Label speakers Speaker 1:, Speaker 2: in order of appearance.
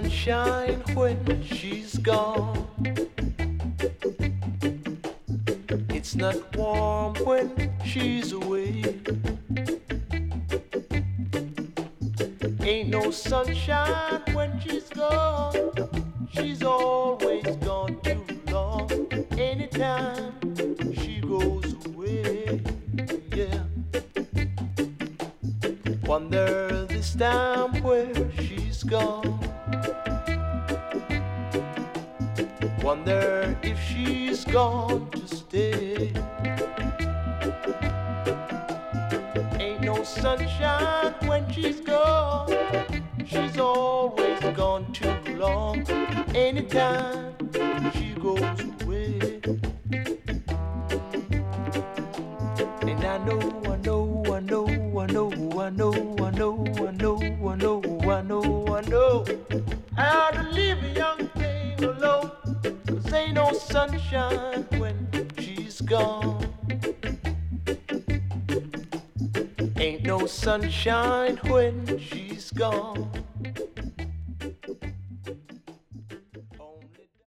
Speaker 1: sunshine when she's gone. It's not warm when she's away. Ain't no sunshine when she's gone. She's always gone too long. Anytime she goes away, yeah. Wonder this time where she's gone. Wonder if she's gone to stay. Ain't no sunshine when she's gone. She's always gone too long. Anytime she goes away. And I know how to leave a young thing alone. 'Cause ain't no sunshine when she's gone. Ain't no sunshine when she's gone.